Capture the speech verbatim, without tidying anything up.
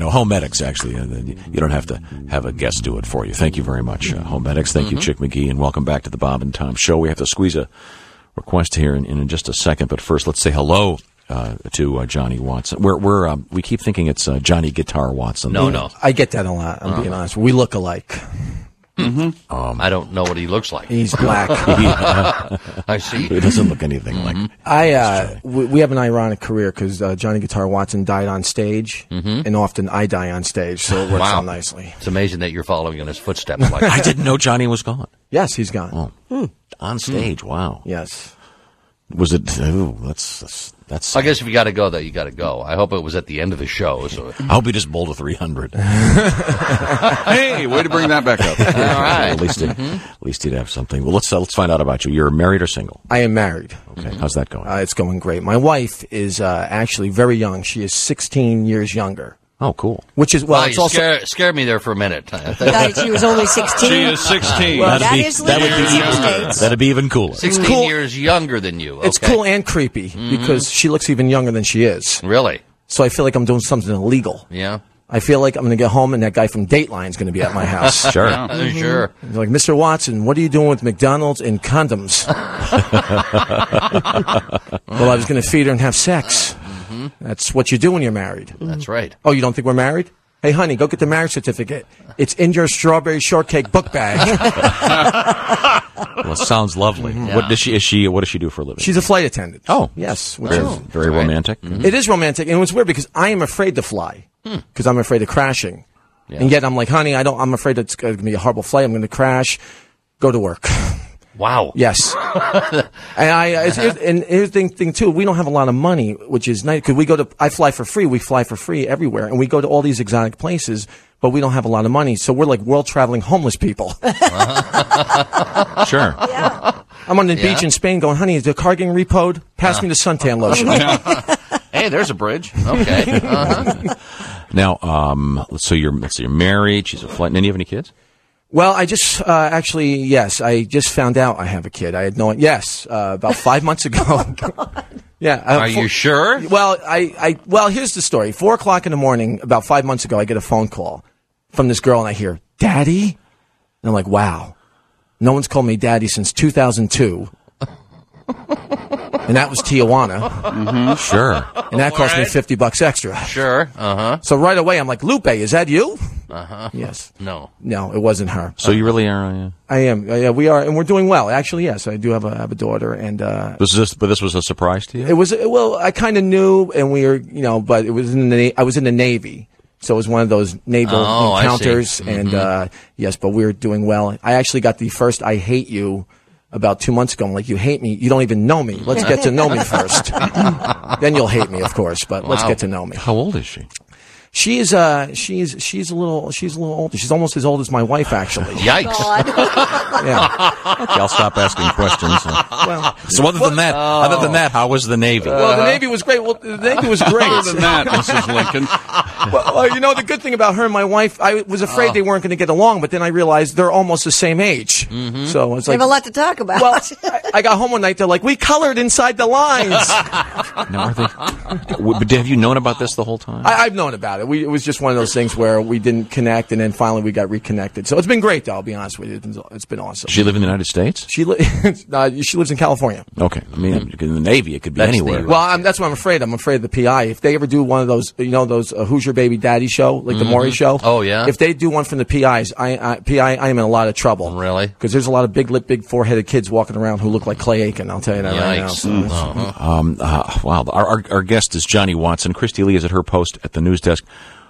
no, Homedics, actually. Uh, you don't have to have a guest do it for you. Thank you very much, uh, Homedics. Thank mm-hmm. you, Chick McGee, and welcome back to the Bob and Tom Show. We have to squeeze a request here in, in just a second, but first let's say hello uh, to uh, Johnny Watson. We're, we're, um, we keep thinking it's uh, Johnny Guitar Watson. No, no. I get that a lot, I'm uh-huh. being honest. We look alike. Mm-hmm. Um, I don't know what he looks like. He's black. yeah. I see. He doesn't look anything mm-hmm. like. I uh, we, we have an ironic career because uh, Johnny Guitar Watson died on stage, mm-hmm. and often I die on stage, so it works wow. out nicely. It's amazing that you're following in his footsteps. Like I didn't know Johnny was gone. Yes, he's gone. Oh. Hmm. On stage. Hmm. Wow. Yes. Was it? Ooh, that's that's. that's I guess if you got to go, though, you got to go. I hope it was at the end of the show. So I hope he just bowled a three hundred. Hey, way to bring that back up. All right. At least, it, mm-hmm. at least he'd have something. Well, let's uh, let's find out about you. You're married or single? I am married. Okay, mm-hmm. how's that going? Uh, it's going great. My wife is uh, actually very young. She is sixteen years younger. Oh, cool. Which is well, well it's you also scared, scared me there for a minute. That she was only sixteen. She is sixteen. Well, that be, is that would be even, States. that'd be even cooler. Sixteen cool. years younger than you. Okay. It's cool and creepy mm-hmm. because she looks even younger than she is. Really? So I feel like I'm doing something illegal. Yeah. I feel like I'm going to get home and that guy from Dateline is going to be at my house. Sure. Yeah, mm-hmm. Sure. He's like, Mister Watson, what are you doing with McDonald's and condoms? Well, I was going to feed her and have sex. Mm-hmm. That's what you do when you're married. That's right. Oh, you don't think we're married? Hey, honey, go get the marriage certificate. It's in your strawberry shortcake book bag. Well, it sounds lovely. Mm-hmm. Yeah. What does she? Is she? What does she do for a living? She's a flight attendant. Oh, yes. Which very, is, very romantic. Right. Mm-hmm. It is romantic, and it's weird because I am afraid to fly because hmm. I'm afraid of crashing, yeah. and yet I'm like, honey, I don't. I'm afraid it's going to be a horrible flight. I'm going to crash. Go to work. Wow. Yes. and I it's, it's, and here's the thing, thing too. We don't have a lot of money, which is nice because we go to. I fly for free. We fly for free everywhere, and we go to all these exotic places. But we don't have a lot of money, so we're like world traveling homeless people. Sure. Yeah. I'm on the yeah. beach in Spain, going, honey, is the car getting repoed? Pass uh. me the suntan lotion. Hey, there's a bridge. Okay. Uh-huh. Now, um, so you're so you're married. She's a flight. And do you have any kids? Well, I just uh, actually, yes, I just found out I have a kid. I had no, yes, uh, about five months ago. Oh, God. Yeah. Uh, Are four, you sure? Well, I, I, well, here's the story. Four o'clock in the morning, about five months ago, I get a phone call from this girl, and I hear, Daddy? And I'm like, wow. No one's called me Daddy since two thousand two. And that was Tijuana. Mm-hmm. Sure. And that cost right. me fifty bucks extra. Sure. Uh-huh. So right away, I'm like, Lupe, is that you? Uh-huh. Yes. No. No, it wasn't her. So you really are? Uh, I am. Uh, yeah, we are, and we're doing well. Actually, yes, I do have a have a daughter, and uh, this is but this was a surprise to you. It was. Well, I kind of knew, and we were, you know, but it was in the. I was in the Navy, so it was one of those naval oh, encounters, mm-hmm. and uh, yes, but we were doing well. I actually got the first "I hate you" about two months ago. I'm like, you hate me? You don't even know me. Let's get to know me first. Then you'll hate me, of course. But wow. Let's get to know me. How old is she? She is. Uh, she's she's a little. She's a little older. She's almost as old as my wife, actually. Yikes! Yeah. Okay, I'll stop asking questions. Well, so other than that, oh. other than that, how was the Navy? Well, the Navy was great. Well, the Navy was great. Other than that, Missus Lincoln. Well, uh, you know, the good thing about her and my wife, I was afraid oh. they weren't going to get along, but then I realized they're almost the same age. Mm-hmm. So it's they like have a lot to talk about. Well, I, I got home one night. They're like, we colored inside the lines. No, are they? Have you known about this the whole time? I, I've known about it. We, it was just one of those things where we didn't connect, and then finally we got reconnected. So it's been great, though. I'll be honest with you. It's been, it's been awesome. Does she live in the United States? She li- uh, she lives in California. Okay. I mean, in the Navy, it could be That's anywhere. the, Well, I'm, that's what I'm afraid. I'm afraid of the P I. If they ever do one of those, you know, those uh, Who's Your Baby Daddy show, like the Mm-hmm. Maury show. Oh, yeah? If they do one from the P Is, I, I, P I, I am in a lot of trouble. Really? Because there's a lot of big lip, big four-headed kids walking around who look like Clay Aiken. I'll tell you that Yikes. right now. So uh-huh. Um, uh, wow. Our, our, our guest is Johnny Watson. Christy Lee is at her post at the news desk.